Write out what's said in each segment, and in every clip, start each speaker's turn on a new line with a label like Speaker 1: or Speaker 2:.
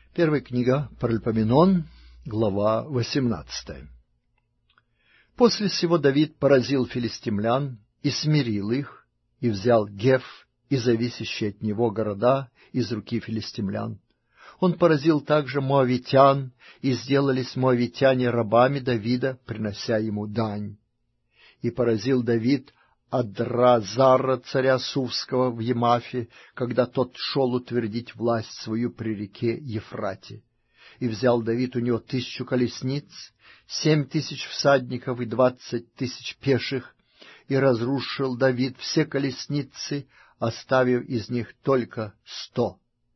Speaker 1: Первая книга Паральпоменон, глава 18. После сего Давид поразил филистимлян и смирил их, и взял Геф и зависящие от него города из руки филистимлян. Он поразил также моавитян, и сделались моавитяне рабами Давида, принося ему дань. И поразил Давид Адразара, царя Сувского, в Емафе, когда тот шел утвердить власть свою при реке Ефрате. И взял Давид у него 1000 колесниц, 7000 всадников и 20 000 пеших, и разрушил Давид все колесницы, оставив из них только 100.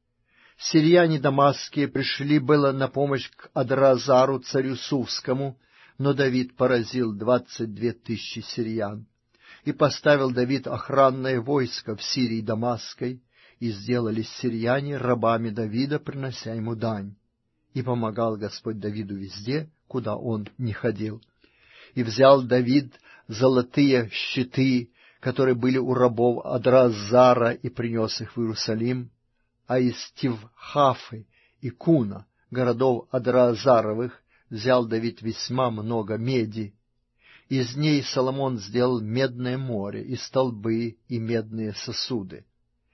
Speaker 1: Сирияне дамасские пришли было на помощь к Адразару, царю Сувскому, но Давид поразил 22 000 сириян. И поставил Давид охранное войско в Сирии Дамасской, и сделались сирияне рабами Давида, принося ему дань. И помогал Господь Давиду везде, куда он ни ходил. И взял Давид золотые щиты, которые были у рабов Адразара, и принес их в Иерусалим, а из Тивхафы и Куна, городов Адразаровых, взял Давид весьма много меди. Из ней Соломон сделал медное море, и столбы, и медные сосуды.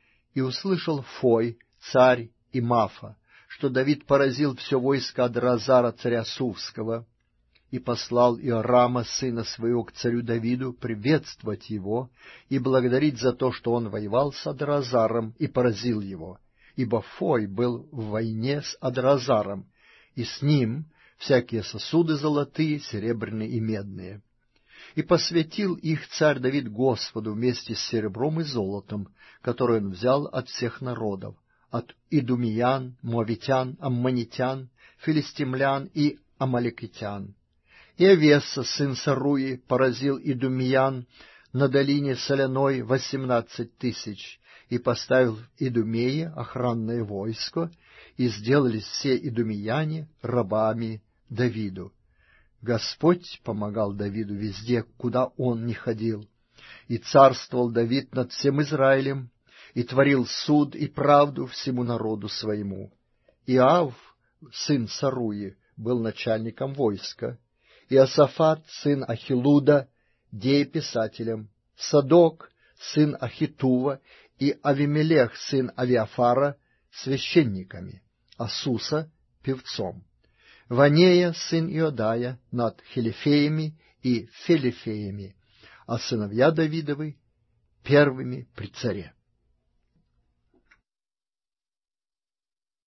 Speaker 1: И услышал Фой, царь и Мафа, что Давид поразил все войско Адразара, царя Сувского, и послал Иорама, сына своего, к царю Давиду приветствовать его и благодарить за то, что он воевал с Адразаром и поразил его, ибо Фой был в войне с Адразаром, и с ним всякие сосуды золотые, серебряные и медные. И посвятил их царь Давид Господу вместе с серебром и золотом, которое он взял от всех народов, от идумиян, моавитян, аммонитян, филистимлян и амалекитян. И Авеса, сын Саруи, поразил идумиян на долине соляной 18 000, и поставил в Идумее охранное войско, и сделались все идумияне рабами Давиду. Господь помогал Давиду везде, куда он ни ходил. И царствовал Давид над всем Израилем, и творил суд и правду всему народу своему. Иав, сын Саруи, был начальником войска, и Иосафат, сын Ахилуда, дееписателем, Садок, сын Ахитува, и Авимелех, сын Авиафара, священниками, а Суса — певцом. Ванея, сын Иодая, над Хелифеями и Фелифеями, а сыновья Давидовы — первыми при царе.